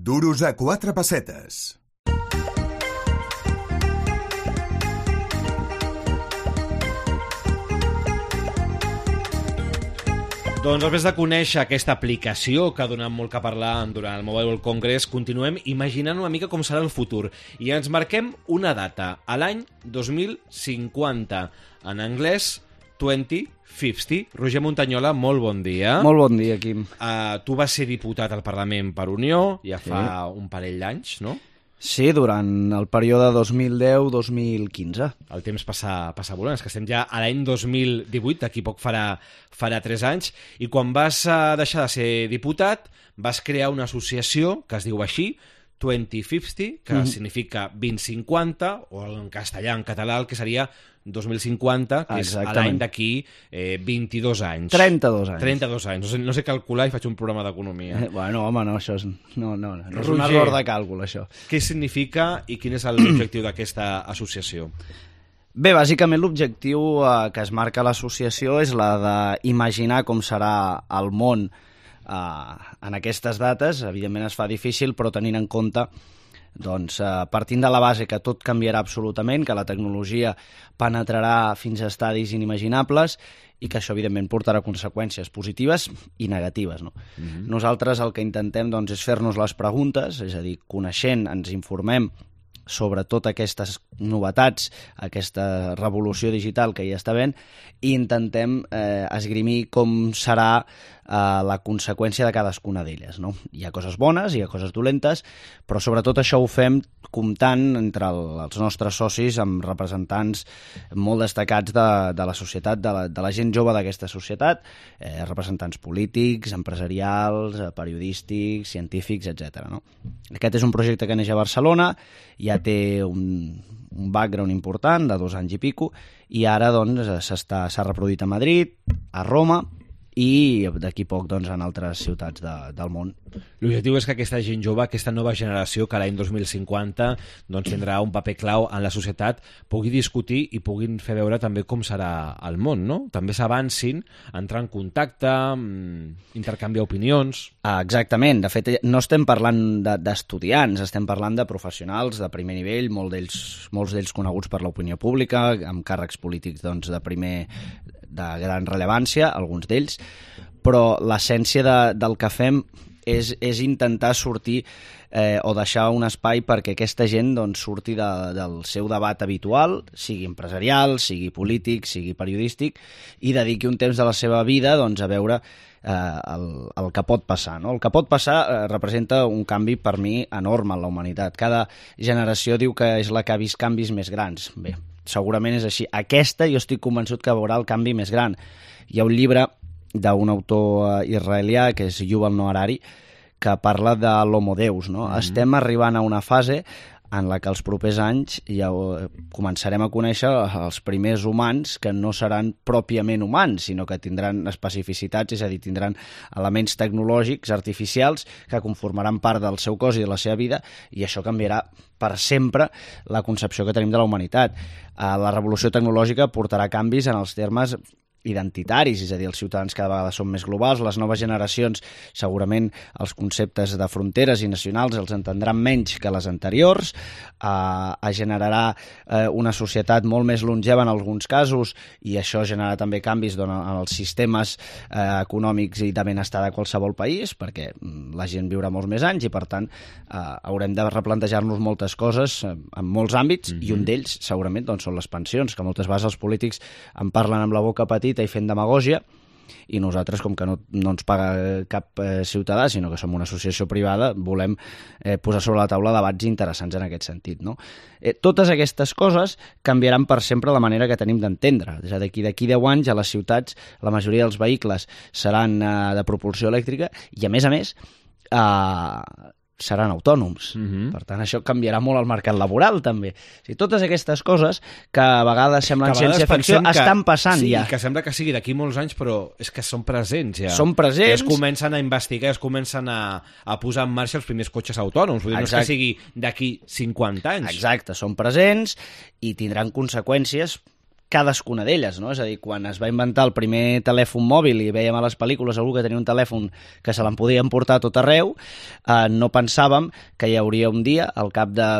Duros a 4 pessetes. Doncs després de conèixer aquesta aplicació que ha donat molt que parlar durant el Mobile World Congress, continuem imaginant una mica com serà el futur i ens marquem una data, a l'any 2050, en anglès 2050. Roger Montañola, molt bon dia. Molt bon dia, Quim. Tu vas ser diputat al Parlament per Unió ja fa un parell d'anys, no? Sí, durant el període 2010-2015. El temps passa volant, és que estem ja a l'any 2018, d'aquí poc farà 3 anys, i quan vas deixar de ser diputat vas crear una associació que es diu així, 2050, que significa 2050, o en castellà, en català, el que seria 2050, que és l'any d'aquí 22 anys. 32 anys. 32 anys. No sé calcular i faig un programa d'economia. Bueno, home, no, això és, no és un error de càlcul, això. Què significa i quin és l'objectiu d'aquesta associació? Bé, bàsicament l'objectiu que es marca l'associació és la d'imaginar com serà el món en aquestes dates. Evidentment es fa difícil, però tenint en compte, doncs, partint de la base que tot canviarà absolutament, que la tecnologia penetrarà fins a estadis inimaginables i que això, evidentment, portarà conseqüències positives i negatives, no? Nosaltres el que intentem, doncs, és fer-nos les preguntes, és a dir, coneixent, ens informem sobre totes aquestes novetats, aquesta revolució digital que hi està havent, i intentem esgrimir com serà la conseqüència de cadascuna d'elles, no? Hi ha coses bones, hi ha coses dolentes, però sobretot això ho fem comptant entre els nostres socis amb representants molt destacats de la societat, de la gent jove d'aquesta societat, representants polítics, empresarials, periodístics, científics, etc. No? Aquest és un projecte que neix a Barcelona, ja té un background important de 2 anys i pico, i ara doncs s'ha reproduït a Madrid, a Roma, i d'aquí poc doncs, en altres ciutats del món. L'objectiu és que aquesta gent jove, aquesta nova generació que l'any 2050 doncs, tindrà un paper clau en la societat, pugui discutir i puguin fer veure també com serà el món, no? També s'avancin, entrar en contacte, intercanviar opinions... Exactament, de fet no estem parlant d'estudiants, estem parlant de professionals de primer nivell, molts d'ells coneguts per l'opinió pública, amb càrrecs polítics doncs, de gran rellevància, alguns d'ells, però l'essència del que fem és intentar sortir o deixar un espai perquè aquesta gent doncs, surti del seu debat habitual, sigui empresarial, sigui polític, sigui periodístic, i dediqui un temps de la seva vida doncs, a veure el que pot passar. No? El que pot passar representa un canvi per mi enorme en la humanitat. Cada generació diu que és la que ha vist canvis més grans. Bé, segurament és així. Aquesta jo estic convençut que veurà el canvi més gran. Hi ha un llibre d'un autor israelià que és Yuval Noah Harari que parla de l'Homo Deus. No? Estem arribant a una fase en la que els propers anys ja començarem a conèixer els primers humans que no seran pròpiament humans, sinó que tindran especificitats, és a dir, tindran elements tecnològics, artificials, que conformaran part del seu cos i de la seva vida, i això canviarà per sempre la concepció que tenim de la humanitat. La revolució tecnològica portarà canvis en els termes identitaris, és a dir, els ciutadans cada vegada són més globals, les noves generacions segurament els conceptes de fronteres i nacionals els entendran menys que les anteriors, es generarà una societat molt més longeva en alguns casos i això generarà també canvis en els sistemes econòmics i de benestar de qualsevol país, perquè la gent viurà molts més anys i per tant haurem de replantejar-nos moltes coses en molts àmbits i un d'ells segurament doncs, són les pensions, que moltes vegades els polítics en parlen amb la boca petita i fent demagògia, i nosaltres, com que no ens paga cap ciutadà, sinó que som una associació privada, volem posar sobre la taula debats interessants en aquest sentit. No? Totes aquestes coses canviaran per sempre la manera que tenim d'entendre. D'aquí 10 anys a les ciutats la majoria dels vehicles seran de propulsió elèctrica i, a més, seran autònoms. Per tant, això canviarà molt el mercat laboral, també. O sigui, totes aquestes coses que a vegades semblen ciència-ficció estan passant ja. Sí, que sembla que sigui d'aquí molts anys, però és que són presents ja. Són presents. I es comencen a investigar, es comencen a posar en marxa els primers cotxes autònoms. Vull dir, no és que sigui d'aquí 50 anys. Exacte, són presents i tindran conseqüències cadascuna d'elles, no? És a dir, quan es va inventar el primer telèfon mòbil i veiem a les pel·lícules algú que tenia un telèfon que se l'en portar a tot arreu, no pensàvem que hi hauria un dia, al cap de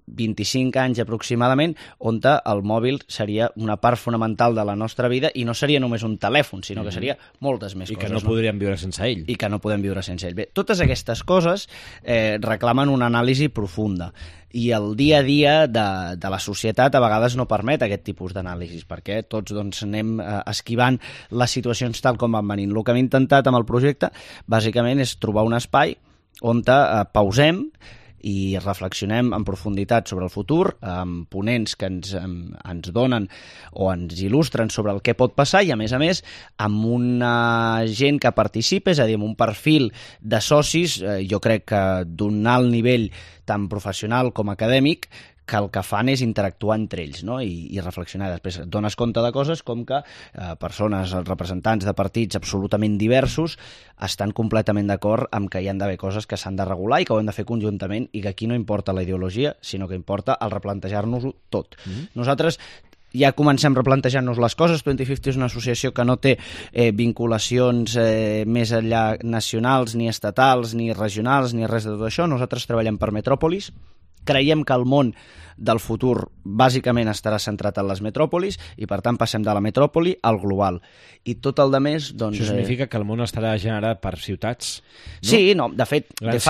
25 anys aproximadament, on el mòbil seria una part fonamental de la nostra vida i no seria només un telèfon, sinó que seria moltes més coses. I que no podríem viure sense ell. I que no podem viure sense ell. Bé, totes aquestes coses reclamen una anàlisi profunda. I el dia a dia de la societat a vegades no permet aquest tipus d'anàlisis, perquè tots anem esquivant les situacions tal com van venint. El que hem intentat amb el projecte, bàsicament, és trobar un espai on pausem i reflexionem en profunditat sobre el futur, amb ponents que ens donen o ens il·lustren sobre el que pot passar i, a més, amb una gent que participa, és a dir, amb un perfil de socis, jo crec que d'un alt nivell tant professional com acadèmic, que el que fan és interactuar entre ells, no? I reflexionar. Després et dones compte de coses com que persones, representants de partits absolutament diversos estan completament d'acord amb que hi han d'haver coses que s'han de regular i que ho hem de fer conjuntament i que aquí no importa la ideologia, sinó que importa el replantejar-nos-ho tot. Nosaltres ja comencem replantejant-nos les coses. 2050 és una associació que no té vinculacions més enllà nacionals, ni estatals, ni regionals, ni res de tot això. Nosaltres treballem per metròpolis. Creiem que el món del futur bàsicament estarà centrat en les metròpolis i, per tant, passem de la metròpoli al global. I tot el demés, doncs... Això significa que el món estarà generat per ciutats, no? Sí, no, de fet,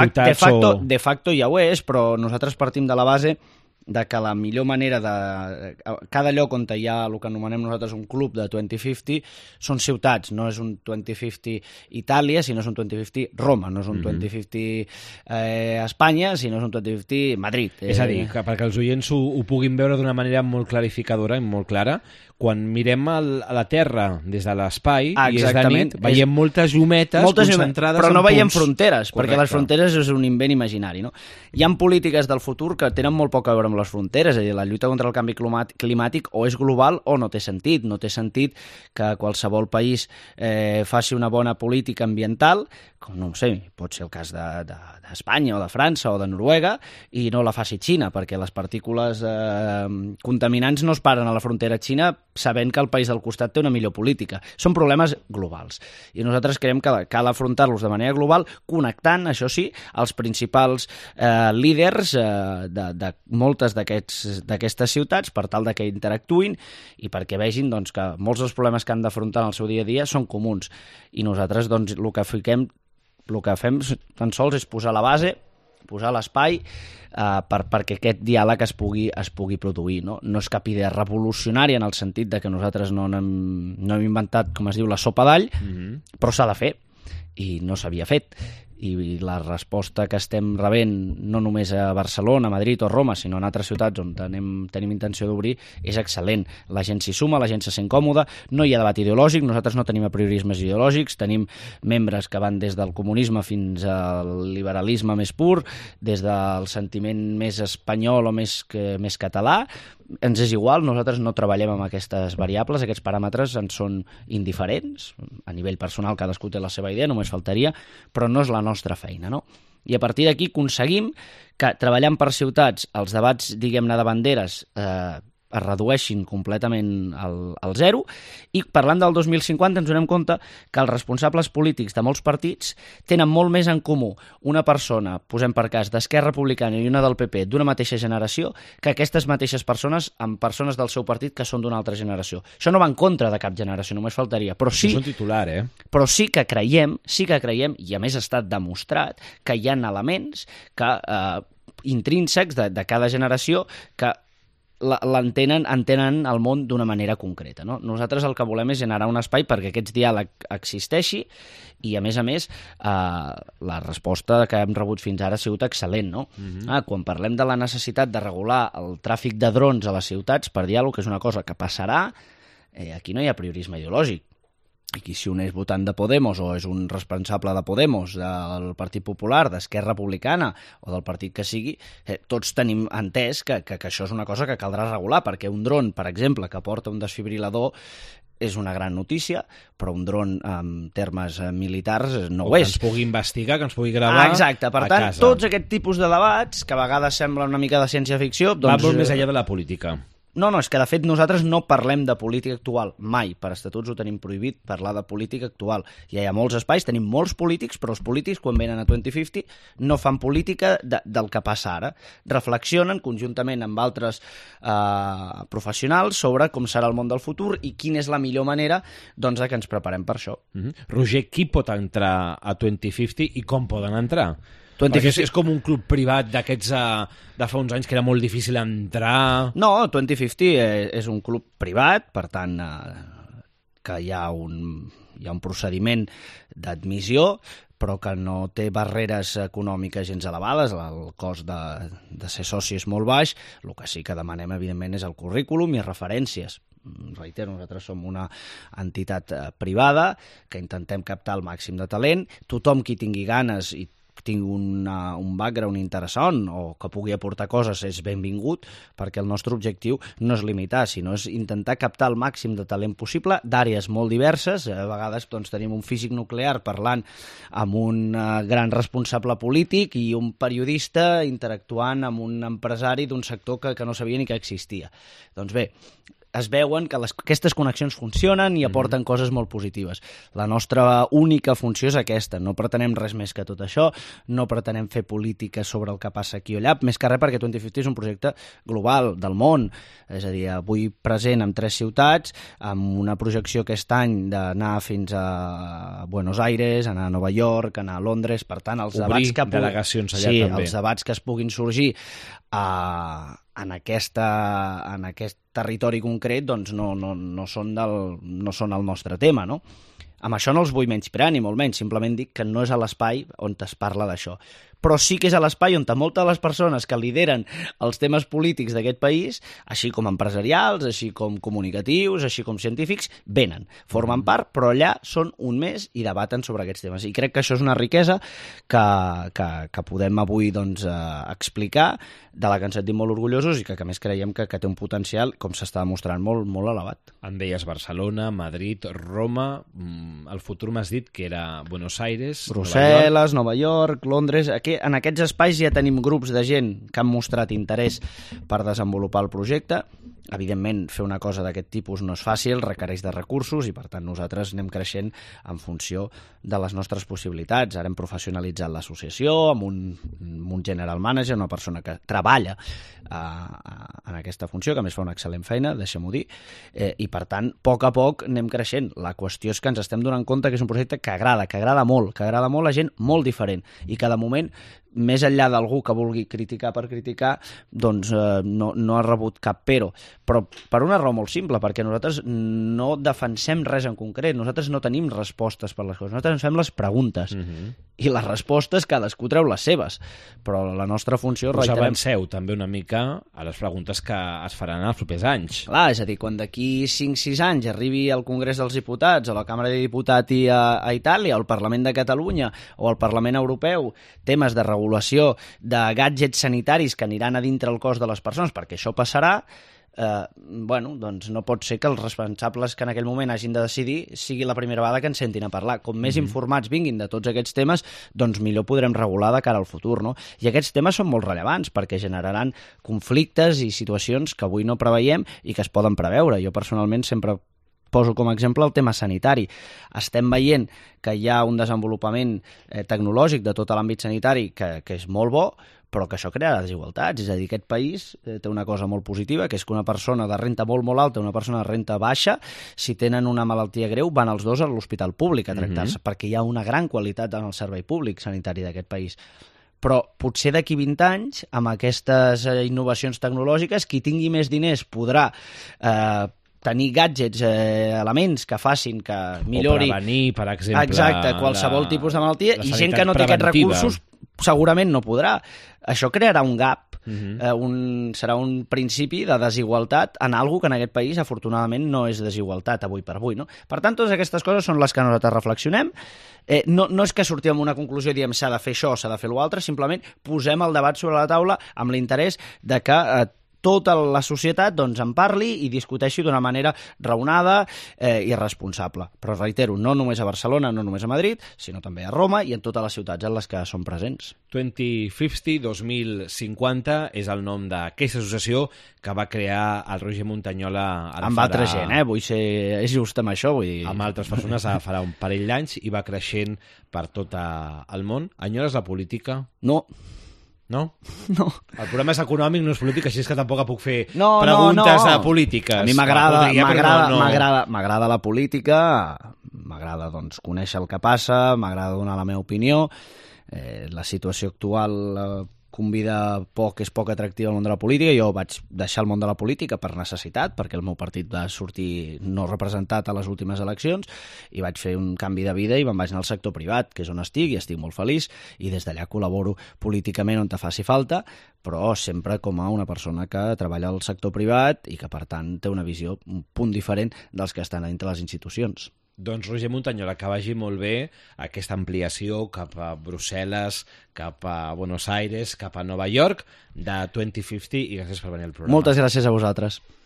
de facto ja ho és, però nosaltres partim de la base de que la millor manera de... Cada lloc on hi ha el que anomenem nosaltres un club de 2050 són ciutats, no és un 2050 Itàlia, sinó és un 2050 Roma, no és un 2050 Espanya, sinó és un 2050 Madrid. És a dir, que perquè els oients ho puguin veure d'una manera molt clarificadora i molt clara, quan mirem a la Terra des de l'espai i és de nit, veiem moltes llumetes concentrades però no en punts. veiem fronteres, Correcte. perquè les fronteres és un invent imaginari, no? Hi ha polítiques del futur que tenen molt poc a veure amb les fronteres, és a dir, la lluita contra el canvi climàtic o és global o no té sentit. No té sentit que qualsevol país faci una bona política ambiental, com no ho sé, pot ser el cas d'Espanya o de França o de Noruega, i no la faci Xina, perquè les partícules contaminants no es paren a la frontera xina sabent que el país del costat té una millor política. Són problemes globals. I nosaltres creiem que cal afrontar-los de manera global, connectant, això sí, els principals líders de moltes d'aquestes ciutats per tal que interactuïn i perquè vegin doncs, que molts dels problemes que han d'afrontar en el seu dia a dia són comuns. I nosaltres doncs, el que fem tan sols és posar la base, posar l'espai perquè aquest diàleg es pugui produir. No és cap idea revolucionària en el sentit de que nosaltres no hem inventat, com es diu, la sopa d'all, però s'ha de fer i no s'havia fet. I la resposta que estem rebent no només a Barcelona, Madrid o Roma, sinó en altres ciutats on tenim intenció d'obrir, és excel·lent. La gent s'hi suma, la gent se sent còmoda, no hi ha debat ideològic, nosaltres no tenim apriorismes ideològics, tenim membres que van des del comunisme fins al liberalisme més pur, des del sentiment més espanyol o més català. Ens és igual, nosaltres no treballem amb aquestes variables, aquests paràmetres ens són indiferents, a nivell personal cadascú té la seva idea, només faltaria, però no és la nostra feina, no? I a partir d'aquí aconseguim que treballant per ciutats els debats, diguem-ne, de banderes es redueixin completament al zero i parlant del 2050 ens donem compte que els responsables polítics de molts partits tenen molt més en comú una persona, posem per cas, d'Esquerra Republicana i una del PP d'una mateixa generació que aquestes mateixes persones amb persones del seu partit que són d'una altra generació. Això no va en contra de cap generació, només faltaria. Però sí, és un titular, però sí que creiem, i a més ha estat demostrat, que hi ha elements intrínsecs de cada generació que entenen el món d'una manera concreta. No? Nosaltres el que volem és generar un espai perquè aquest diàleg existeixi i, a més, la resposta que hem rebut fins ara ha sigut excel·lent. No? Quan parlem de la necessitat de regular el tràfic de drons a les ciutats per diàleg, que és una cosa que passarà, aquí no hi ha priorisme ideològic. I qui si un és votant de Podemos o és un responsable de Podemos, del Partit Popular, d'Esquerra Republicana o del partit que sigui, tots tenim entès que això és una cosa que caldrà regular, perquè un dron, per exemple, que porta un desfibrilador és una gran notícia, però un dron en termes militars no ho és. Que ens pugui investigar, que ens pugui gravar exacte, per tant, tots aquest tipus de debats, que a vegades sembla una mica de ciència-ficció... Va molt més enllà de la política. No, és que de fet nosaltres no parlem de política actual, mai. Per estatuts ho tenim prohibit, parlar de política actual. Ja hi ha molts espais, tenim molts polítics, però els polítics, quan venen a 2050, no fan política del que passa ara. Reflexionen conjuntament amb altres professionals sobre com serà el món del futur i quina és la millor manera doncs, que ens preparem per això. Roger, qui pot entrar a 2050 i com poden entrar? Perquè és com un club privat d'aquests de fa uns anys que era molt difícil entrar... No, 2050 és un club privat, per tant que hi ha un procediment d'admissió, però que no té barreres econòmiques gens elevades, el cost de ser soci és molt baix, el que sí que demanem, evidentment, és el currículum i referències. Reitero, nosaltres som una entitat privada que intentem captar el màxim de talent, tothom qui tingui ganes i tingui un background interessant o que pugui aportar coses és benvingut, perquè el nostre objectiu no és limitar, sinó és intentar captar el màxim de talent possible d'àrees molt diverses. A vegades doncs, tenim un físic nuclear parlant amb un gran responsable polític i un periodista interactuant amb un empresari d'un sector que no sabia ni que existia. Doncs bé, es veuen que aquestes connexions funcionen i aporten coses molt positives. La nostra única funció és aquesta, no pretenem res més que tot això, no pretenem fer política sobre el que passa aquí o allà, més que res perquè 2050 és un projecte global del món, és a dir, avui present en 3 ciutats, amb una projecció aquest any d'anar fins a Buenos Aires, anar a Nova York, anar a Londres, per tant, els debats que delegacions allà també. Els debats que es puguin sorgir en aquest territori concret doncs no són el nostre tema, no? Amb això no els vull menysprear, ni molt menys, simplement dic que no és a l'espai on es parla d'això. Però sí que és a l'espai on moltes de les persones que lideren els temes polítics d'aquest país, així com empresarials, així com comunicatius, així com científics, venen, formen part, però allà són un mes i debaten sobre aquests temes. I crec que això és una riquesa que podem avui doncs, explicar, de la que ens sentim molt orgullosos i que a més creiem que té un potencial, com s'està demostrant, molt, molt elevat. Em deies Barcelona, Madrid, Roma, el futur m'has dit que era Buenos Aires, Brussel·les, Nova York, Londres. Aquí, en aquests espais ja tenim grups de gent que han mostrat interès per desenvolupar el projecte. Evidentment, fer una cosa d'aquest tipus no és fàcil, requereix de recursos i, per tant, nosaltres anem creixent en funció de les nostres possibilitats. Ara hem professionalitzat l'associació amb un general manager, una persona que treballa en aquesta funció, que a més fa una excel·lent feina, deixem-ho dir, i, per tant, a poc anem creixent. La qüestió és que ens estem donant compte que és un projecte que agrada molt a gent molt diferent i que, de moment, més enllà d'algú que vulgui criticar per criticar, doncs no ha rebut cap però per una raó molt simple, perquè nosaltres no defensem res en concret, nosaltres no tenim respostes per les coses, nosaltres ens fem les preguntes i les respostes cadascú treu les seves, però la nostra funció... Us avanceu també una mica a les preguntes que es faran els propers anys. Clar, és a dir, quan d'aquí 5-6 anys arribi al Congrés dels Diputats, o la Càmera de Diputats a Itàlia, o al Parlament de Catalunya, o al Parlament Europeu, temes de regulació de gadgets sanitaris que aniran a dintre el cos de les persones, perquè això passarà, doncs no pot ser que els responsables que en aquell moment hagin de decidir sigui la primera vegada que ens sentin a parlar. Com més informats vinguin de tots aquests temes, doncs millor podrem regular de cara al futur, no? I aquests temes són molt rellevants perquè generaran conflictes i situacions que avui no preveiem i que es poden preveure. Jo personalment sempre poso com a exemple el tema sanitari. Estem veient que hi ha un desenvolupament tecnològic de tot l'àmbit sanitari que és molt bo, però que això crearà desigualtats. És a dir, aquest país té una cosa molt positiva, que és que una persona de renta molt, molt alta i una persona de renta baixa, si tenen una malaltia greu, van els dos a l'hospital públic a tractar-se, perquè hi ha una gran qualitat en el servei públic sanitari d'aquest país. Però potser d'aquí 20 anys, amb aquestes innovacions tecnològiques, qui tingui més diners podrà tenir gadgets, elements que facin que millori... O prevenir, per exemple... Exacte, qualsevol tipus de malaltia, i gent que no té aquests recursos segurament no podrà. Això crearà un gap, serà un principi de desigualtat en algo que en aquest país, afortunadament, no és desigualtat avui per avui, no? Per tant, totes aquestes coses són les que nosaltres reflexionem. No és que sortim amb una conclusió i diem s'ha de fer això, s'ha de fer l'altre, simplement posem el debat sobre la taula amb l'interès de que tota la societat doncs, en parli i discuteixi d'una manera raonada i responsable. Però reitero, no només a Barcelona, no només a Madrid, sinó també a Roma i en totes les ciutats en les que són presents. 2050, 2050 és el nom d'aquesta associació que va crear el Roger Muntanyola amb altra gent, vull ser és just amb això. Vull dir... Amb altres persones farà un parell d'anys i va creixent per tot el món. Enyores la política? No. No? No. El programa és econòmic, no és polític, així és que tampoc puc fer preguntes de polítiques. A mi m'agrada la política, m'agrada doncs, conèixer el que passa, m'agrada donar la meva opinió. La situació actual és poc atractiva al món de la política. Jo vaig deixar el món de la política per necessitat, perquè el meu partit va sortir no representat a les últimes eleccions, i vaig fer un canvi de vida i me'n vaig anar al sector privat, que és on estic, i estic molt feliç, i des d'allà col·laboro políticament on te faci falta, però sempre com a una persona que treballa al sector privat i que, per tant, té una visió, un punt diferent dels que estan entre les institucions. Doncs Roger Muntanyola, que vagi molt bé aquesta ampliació cap a Brussel·les, cap a Buenos Aires, cap a Nova York, de 2050, i gràcies per venir al programa. Moltes gràcies a vosaltres.